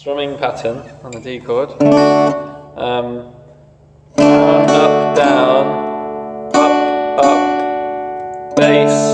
strumming pattern on the D chord. Down, up, down, up, up, bass,